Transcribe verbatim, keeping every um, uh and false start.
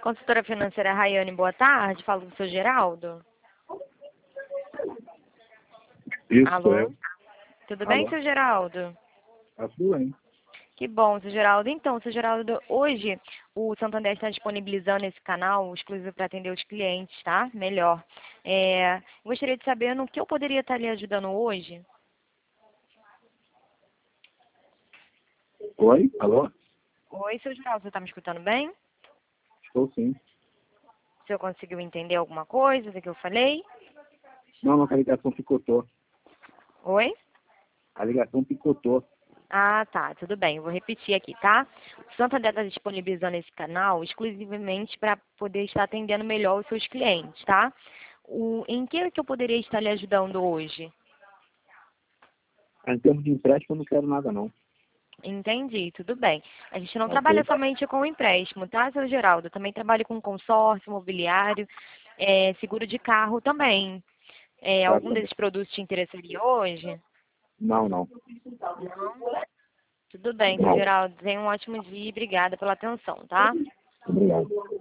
Consultora financeira Rayane, boa tarde. Falo com o seu Geraldo. Isso, Alô? é. Tudo Alô? bem, seu Geraldo? Tá tudo bem. Que bom, seu Geraldo. Então, seu Geraldo, hoje o Santander está disponibilizando esse canal exclusivo para atender os clientes, tá? Melhor. É, gostaria de saber no que eu poderia estar lhe ajudando hoje. Oi? Alô? Oi, seu Geraldo, você está me escutando bem? Estou sim. O senhor conseguiu entender alguma coisa do que eu falei? Não, não, que a ligação picotou. Oi? A ligação picotou. Ah, tá, tudo bem. Eu vou repetir aqui, tá? O Santander está disponibilizando esse canal exclusivamente para poder estar atendendo melhor os seus clientes, tá? O, em que que eu poderia estar lhe ajudando hoje? Em termos de empréstimo, eu não quero nada, não. Entendi, tudo bem. A gente não trabalha Ok? somente com empréstimo, tá, seu Geraldo? Eu também trabalho com consórcio imobiliário, é, seguro de carro também. É, Tá, algum tá bom. desses produtos te interessaria hoje? Não, não. Não? Tudo bem, seu Não. Geraldo. Tenha um ótimo dia e obrigada pela atenção, tá? Obrigado.